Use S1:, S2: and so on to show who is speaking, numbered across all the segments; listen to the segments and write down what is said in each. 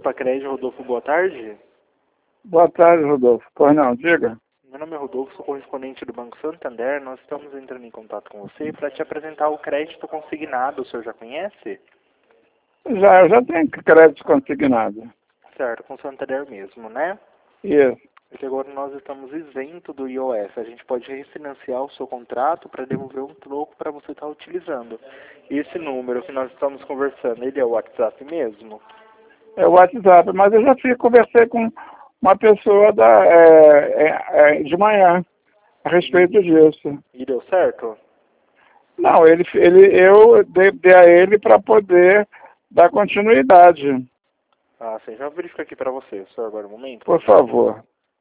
S1: Crédito, Rodolfo, boa tarde.
S2: Boa tarde, Rodolfo. Pois não, diga.
S1: Meu nome é Rodolfo, sou correspondente do Banco Santander. Nós estamos entrando em contato com você para te apresentar o crédito consignado. O senhor já conhece?
S2: Eu já tenho crédito consignado.
S1: Certo, com o Santander mesmo, né?
S2: Isso.
S1: Porque agora nós estamos isento do IOF. A gente pode refinanciar o seu contrato para devolver um troco para você estar utilizando. Esse número que nós estamos conversando, ele é o WhatsApp mesmo?
S2: É o WhatsApp, mas eu já conversei com uma pessoa de manhã a respeito disso.
S1: E deu certo?
S2: Não, eu dei a ele para poder dar continuidade.
S1: Ah, sim. Já verifico aqui para você. Só agora um momento.
S2: Por favor.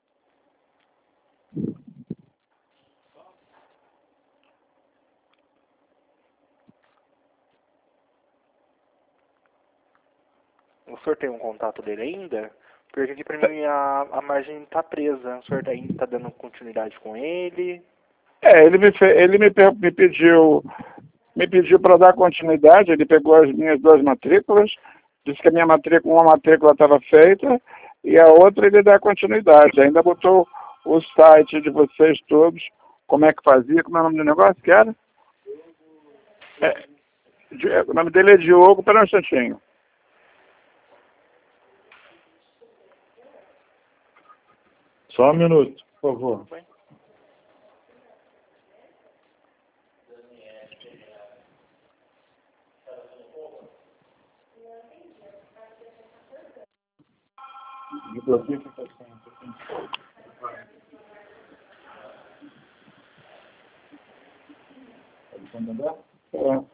S1: O senhor tem um contato dele ainda? Porque aqui para mim a margem está presa. O senhor ainda está dando continuidade com ele?
S2: Me pediu para dar continuidade. Ele pegou as minhas duas matrículas, disse que uma matrícula estava feita e a outra ele dá continuidade. Ainda botou o site de vocês todos, como é que fazia, como é o nome do negócio que era? O nome dele é Diogo, pera um instantinho. Só um minuto, por favor. É.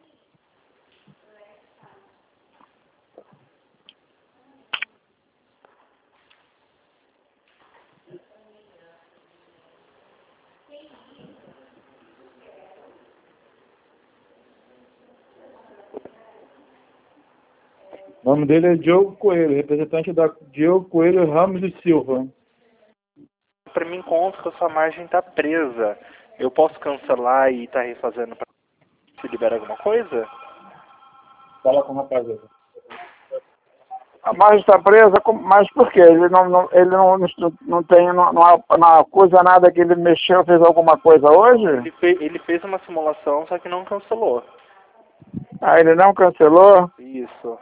S2: O nome dele é Diogo Coelho, representante da Diogo Coelho Ramos e Silva.
S1: Para mim consta que a sua margem está presa. Eu posso cancelar e estar refazendo para se liberar alguma coisa?
S2: Fala com o rapaziada. A margem está presa, mas por quê? Ele não acusa nada que ele mexeu, fez alguma coisa hoje?
S1: Ele fez uma simulação, só que não cancelou.
S2: Ah, ele não cancelou?
S1: Isso.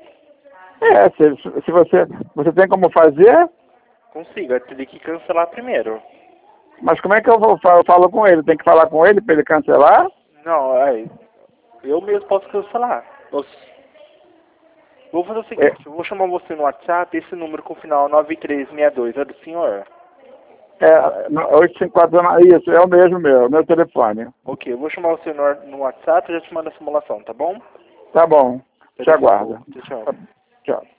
S2: Se você tem como fazer?
S1: Consigo, eu teria que cancelar primeiro.
S2: Mas como é que eu falo com ele? Tem que falar com ele para ele cancelar?
S1: Não, eu mesmo posso cancelar. Vou fazer o seguinte, eu vou chamar você no WhatsApp, esse número com o final 9362 é do senhor?
S2: 854, isso, é o mesmo meu telefone.
S1: Ok, eu vou chamar você no WhatsApp e já te mando a simulação, tá bom?
S2: Tá bom, te aguardo.
S1: Tchau.
S2: Tchau.